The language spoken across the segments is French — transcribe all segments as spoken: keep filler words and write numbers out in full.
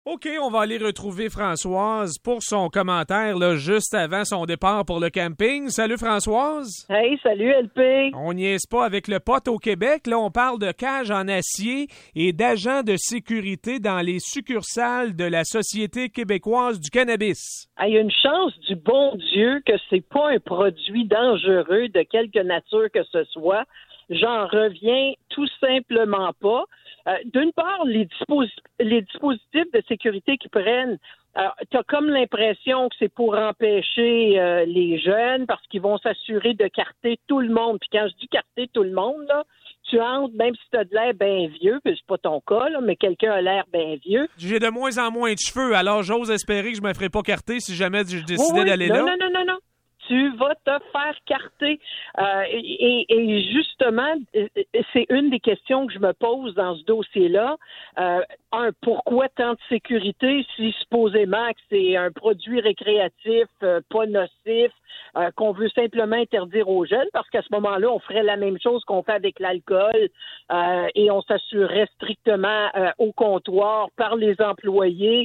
OK, on va aller retrouver Françoise pour son commentaire là, juste avant son départ pour le camping. Salut Françoise! Hey, salut L P! On niaise pas avec le pot au Québec. Là, on parle de cages en acier et d'agents de sécurité dans les succursales de la Société québécoise du cannabis. Il y a une chance du bon Dieu que c'est pas un produit dangereux de quelque nature que ce soit. J'en reviens tout simplement pas. Euh, d'une part, les, disposi- les dispositifs de sécurité qu'ils prennent, tu as comme l'impression que c'est pour empêcher euh, les jeunes parce qu'ils vont s'assurer de carter tout le monde. Puis quand je dis carter tout le monde, là, tu entres, même si tu as de l'air bien vieux, puis c'est pas ton cas, là, mais quelqu'un a l'air bien vieux. J'ai de moins en moins de cheveux, alors j'ose espérer que je me ferai pas carter si jamais je décidais oui, oui. d'aller non, là. Non, non, non, non. Tu vas te faire carter. Euh, et, et justement, c'est une des questions que je me pose dans ce dossier-là. Euh, un, pourquoi tant de sécurité si supposément que c'est un produit récréatif, euh, pas nocif, euh, qu'on veut simplement interdire aux jeunes? Parce qu'à ce moment-là, on ferait la même chose qu'on fait avec l'alcool euh, et on s'assurerait strictement euh, au comptoir par les employés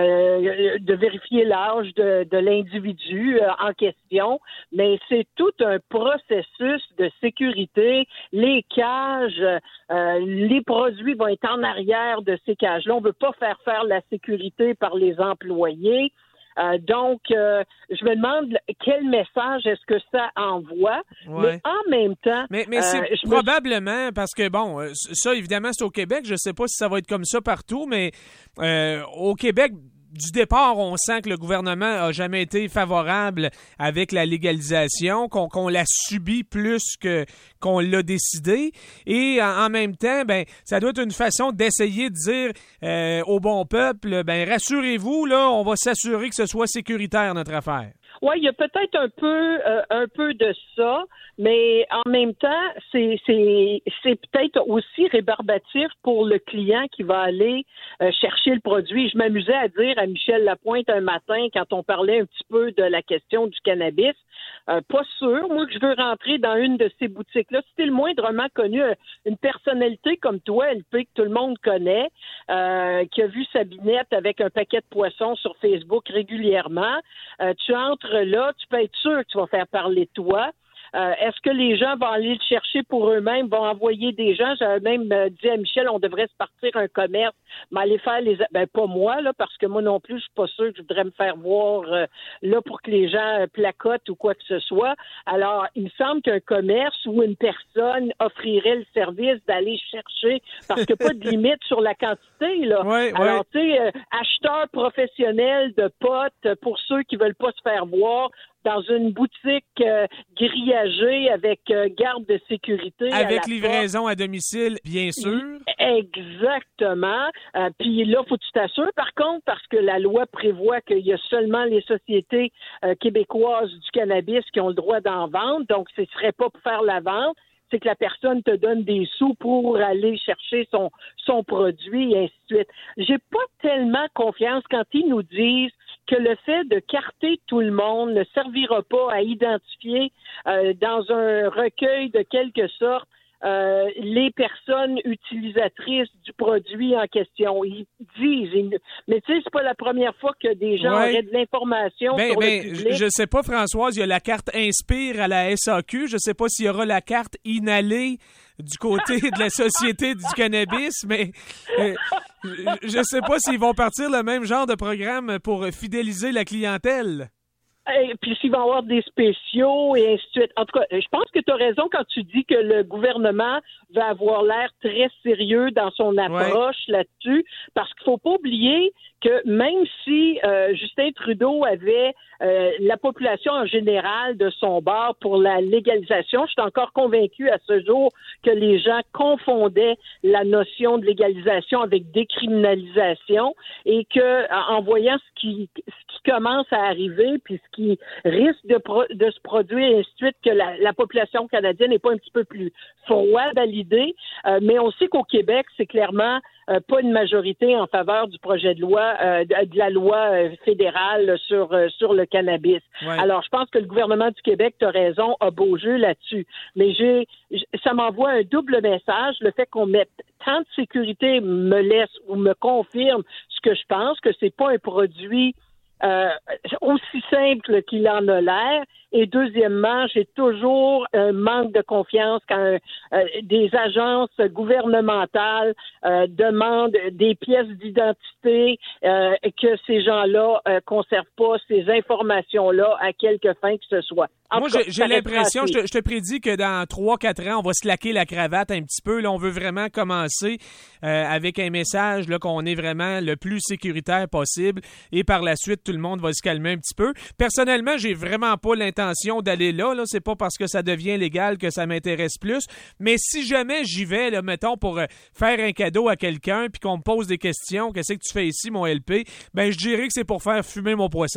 euh, de vérifier l'âge de, de l'individu euh, en question. Mais c'est tout un processus de sécurité. Les cages, euh, les produits vont être en arrière de ces cages-là. On ne veut pas faire faire la sécurité par les employés. Euh, donc, euh, je me demande quel message est-ce que ça envoie. Ouais. Mais en même temps... Mais, mais c'est euh, probablement, me... parce que, bon, ça, évidemment, c'est au Québec. Je ne sais pas si ça va être comme ça partout, mais euh, au Québec... Du départ, on sent que le gouvernement a jamais été favorable avec la légalisation, qu'on, qu'on l'a subi plus que qu'on l'a décidé. Et en, en même temps, ben ça doit être une façon d'essayer de dire euh, au bon peuple, ben rassurez-vous, là, on va s'assurer que ce soit sécuritaire notre affaire. Oui, il y a peut-être un peu euh, un peu de ça, mais en même temps, c'est c'est c'est peut-être aussi rébarbatif pour le client qui va aller euh, chercher le produit. Je m'amusais à dire à Michel Lapointe un matin, quand on parlait un petit peu de la question du cannabis, euh, pas sûr, moi, que je veux rentrer dans une de ces boutiques-là. Si t'es le moindrement connu, une personnalité comme toi, L P, que tout le monde connaît, euh, qui a vu sa binette avec un paquet de poissons sur Facebook régulièrement, euh, tu entres là, tu peux être sûr que tu vas faire parler de toi. Euh, est-ce que les gens vont aller le chercher pour eux-mêmes, vont envoyer des gens? J'avais même euh, dit à Michel, on devrait se partir un commerce, mais aller faire les... Ben, pas moi, là, parce que moi non plus, je suis pas sûr que je voudrais me faire voir euh, là pour que les gens euh, placotent ou quoi que ce soit. Alors, il me semble qu'un commerce ou une personne offrirait le service d'aller chercher, parce qu'il n'y a pas de limite sur la quantité, là. Ouais, Alors, ouais. tu sais, euh, acheteur professionnel de potes, pour ceux qui veulent pas se faire voir, dans une boutique euh, grillagée avec euh, garde de sécurité. Avec à la livraison porte. à domicile, bien sûr. Exactement. Euh, puis là, faut que tu t'assures, par contre, parce que la loi prévoit qu'il y a seulement les sociétés euh, québécoises du cannabis qui ont le droit d'en vendre. Donc, ce ne serait pas pour faire la vente. C'est que la personne te donne des sous pour aller chercher son, son produit et ainsi de suite. J'ai pas tellement confiance quand ils nous disent que le fait de carter tout le monde ne servira pas à identifier euh, dans un recueil de quelque sorte euh, les personnes utilisatrices du produit en question. Ils disent, ils, mais tu sais, c'est pas la première fois que des gens ouais. auraient de l'information ben, sur ben, le public. Je sais pas, Françoise, il y a la carte Inspire à la S A Q. Je sais pas s'il y aura la carte Inhalée du côté de la Société du cannabis, mais euh, je sais pas s'ils vont partir le même genre de programme pour fidéliser la clientèle. Et puis s'il va y avoir des spéciaux et ainsi de suite. En tout cas, je pense que tu as raison quand tu dis que le gouvernement va avoir l'air très sérieux dans son approche ouais. là-dessus, parce qu'il faut pas oublier que même si euh, Justin Trudeau avait euh, la population en général de son bord pour la légalisation, je suis encore convaincue à ce jour que les gens confondaient la notion de légalisation avec décriminalisation et que en voyant ce qui, ce qui commence à arriver puis ce qui risque de, pro- de se produire et ainsi de suite, que la, la population canadienne n'est pas un petit peu plus froide à l'idée, euh, mais on sait qu'au Québec, c'est clairement Euh, pas une majorité en faveur du projet de loi, euh, de, de la loi euh, fédérale sur euh, sur le cannabis. Ouais. Alors, je pense que le gouvernement du Québec, tu as raison, a beau jeu là-dessus. Mais j'ai, ça m'envoie un double message. Le fait qu'on mette tant de sécurité me laisse ou me confirme ce que je pense que c'est pas un produit euh, aussi simple qu'il en a l'air. Et deuxièmement, j'ai toujours un manque de confiance quand euh, des agences gouvernementales euh, demandent des pièces d'identité euh, que ces gens-là euh, conservent pas ces informations-là à quelque fin que ce soit. En Moi, cas, j'ai, j'ai l'impression, je te, je te prédis que dans trois quatre ans, on va se laquer la cravate un petit peu. Là, on veut vraiment commencer euh, avec un message là, qu'on est vraiment le plus sécuritaire possible. Et par la suite, tout le monde va se calmer un petit peu. Personnellement, j'ai vraiment pas l'intention d'aller là. Là. C'est pas parce que ça devient légal que ça m'intéresse plus. Mais si jamais j'y vais, là, mettons, pour euh, faire un cadeau à quelqu'un puis qu'on me pose des questions, qu'est-ce que tu fais ici, mon L P? Ben, je dirais que c'est pour faire fumer mon poisson.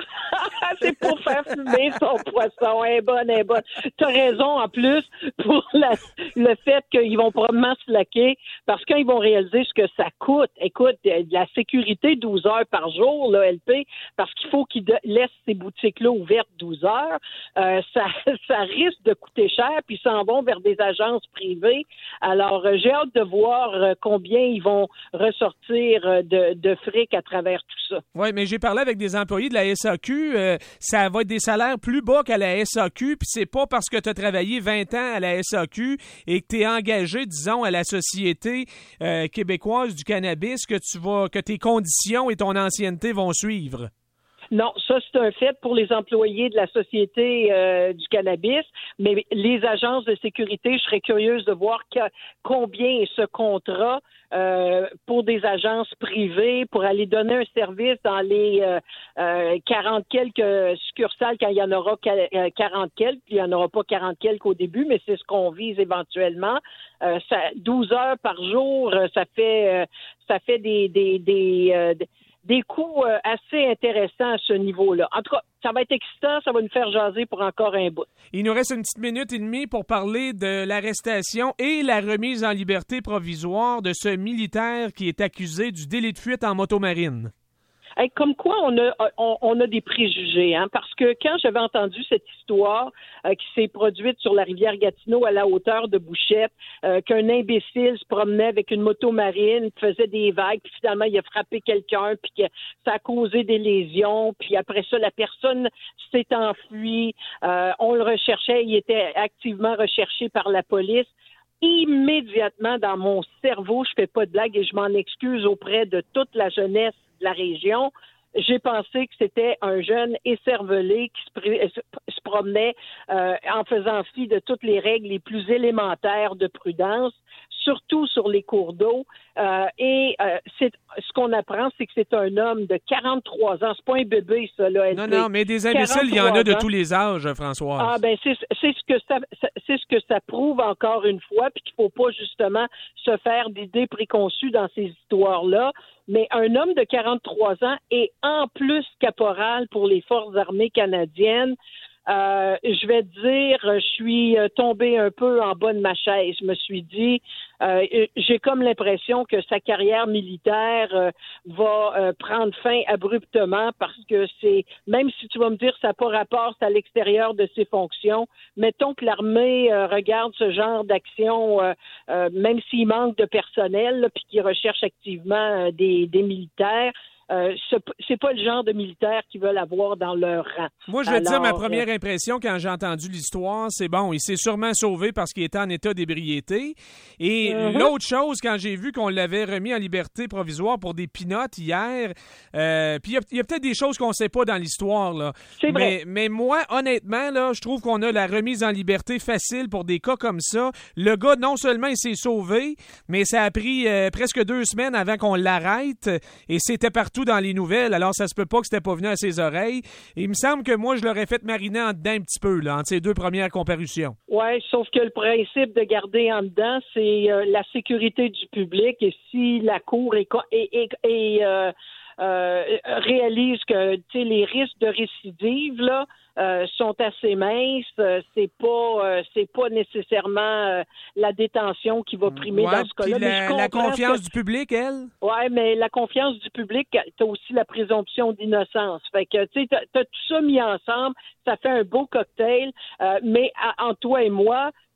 C'est pour faire fumer son poisson. Elle est bonne, elle est bonne. T'as raison, en plus, pour la, le fait qu'ils vont probablement se laquer, parce qu'ils vont réaliser ce que ça coûte. Écoute, la sécurité douze heures par jour, là, L P, parce qu'il faut qu'ils de, laissent ces boutiques-là ouvertes douze heures, euh, ça, ça risque de coûter cher, puis ils s'en vont vers des agences privées. Alors, euh, j'ai hâte de voir euh, combien ils vont ressortir euh, de, de fric à travers tout ça. Oui, mais j'ai parlé avec des employés de la S A Q. Euh, ça va être des salaires plus bas qu'à la S A Q, puis c'est pas parce que tu as travaillé vingt ans à la S A Q et que tu es engagé, disons, à la Société euh, québécoise du cannabis que tu vas, que tes conditions et ton ancienneté vont suivre. Non, ça, c'est un fait pour les employés de la Société euh, du cannabis, mais les agences de sécurité, je serais curieuse de voir que, combien est ce contrat euh, pour des agences privées, pour aller donner un service dans les euh, euh, quarante quelques succursales, quand il y en aura quarante quelques, puis il n'y en aura pas quarante quelques au début, mais c'est ce qu'on vise éventuellement. Euh, ça, douze heures par jour, ça fait, euh, ça fait des... des, des euh, des coûts euh, assez intéressants à ce niveau-là. En tout cas, ça va être excitant, ça va nous faire jaser pour encore un bout. Il nous reste une petite minute et demie pour parler de l'arrestation et la remise en liberté provisoire de ce militaire qui est accusé du délit de fuite en motomarine. Hey, comme quoi on a on, on a des préjugés, hein, parce que quand j'avais entendu cette histoire euh, qui s'est produite sur la rivière Gatineau à la hauteur de Bouchette, euh, qu'un imbécile se promenait avec une moto marine, faisait des vagues, puis finalement il a frappé quelqu'un, puis que ça a causé des lésions, puis après ça la personne s'est enfuie, euh, on le recherchait, il était activement recherché par la police. Immédiatement dans mon cerveau, je fais pas de blague et je m'en excuse auprès de toute la jeunesse de la région, j'ai pensé que c'était un jeune écervelé qui se, pr- se promenait euh, en faisant fi de toutes les règles les plus élémentaires de prudence, surtout sur les cours d'eau. Euh, et euh, c'est, ce qu'on apprend, c'est que c'est un homme de quarante-trois ans. C'est pas un bébé, ça, là. Non, non, mais des imbéciles, il y en a de ans. tous les âges, Françoise. Ah, ben, c'est, c'est ce que ça, c'est ce que ça prouve encore une fois, puis qu'il faut pas, justement, se faire d'idées préconçues dans ces histoires-là. Mais un homme de quarante-trois ans et en plus caporal pour les Forces armées canadiennes, euh, je vais te dire, je suis tombée un peu en bas de ma chaise. Je me suis dit, euh, j'ai comme l'impression que sa carrière militaire euh, va euh, prendre fin abruptement parce que c'est, même si tu vas me dire ça n'a pas rapport, c'est à l'extérieur de ses fonctions, mettons que l'armée euh, regarde ce genre d'action, euh, euh, même s'il manque de personnel, là, puis qu'il recherche activement euh, des, des militaires, Euh, c'est pas le genre de militaires qu'ils veulent avoir dans leur rang. Moi, je vais Alors, te dire, ma première impression quand j'ai entendu l'histoire, c'est bon, il s'est sûrement sauvé parce qu'il était en état d'ébriété. Et mm-hmm. l'autre chose, quand j'ai vu qu'on l'avait remis en liberté provisoire pour des pinottes hier, euh, puis il y a, a peut-être des choses qu'on ne sait pas dans l'histoire, là. C'est mais, vrai. mais moi, honnêtement, là, je trouve qu'on a la remise en liberté facile pour des cas comme ça. Le gars, non seulement il s'est sauvé, mais ça a pris euh, presque deux semaines avant qu'on l'arrête et c'était partout dans les nouvelles, alors ça se peut pas que c'était pas venu à ses oreilles. Et il me semble que moi, je l'aurais fait mariner en dedans un petit peu, là, entre ces deux premières comparutions. Oui, sauf que le principe de garder en dedans, c'est euh, la sécurité du public. Et si la Cour est, est, est, est euh, euh, réalise que les risques de récidive, là, Euh, sont assez minces, euh, c'est pas euh, c'est pas nécessairement euh, la détention qui va primer ouais, dans ce cas-là. La, mais je la confiance que... du public, elle? Oui, mais la confiance du public, t'as aussi la présomption d'innocence. Fait que, tu sais, t'as, t'as tout ça mis ensemble, ça fait un beau cocktail, euh, mais à, en toi et moi,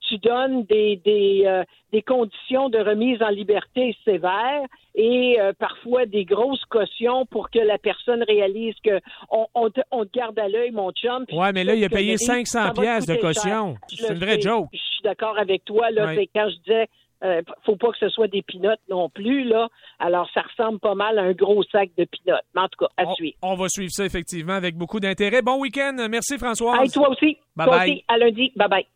tu donnes des des, euh, des conditions de remise en liberté sévères et euh, parfois des grosses cautions pour que la personne réalise que on, on, te, on te garde à l'œil, mon chum. Ouais, mais là, il a payé cinq cents piastres de caution. C'est une vraie joke. Je suis d'accord avec toi, là, ouais. c'est quand je disais Euh, faut pas que ce soit des pinottes non plus, là. Alors, ça ressemble pas mal à un gros sac de pinottes. Mais en tout cas, à on, suivre. On va suivre ça, effectivement, avec beaucoup d'intérêt. Bon week-end. Merci, Françoise. Hey, toi aussi. Bye toi bye. aussi. À lundi. Bye-bye.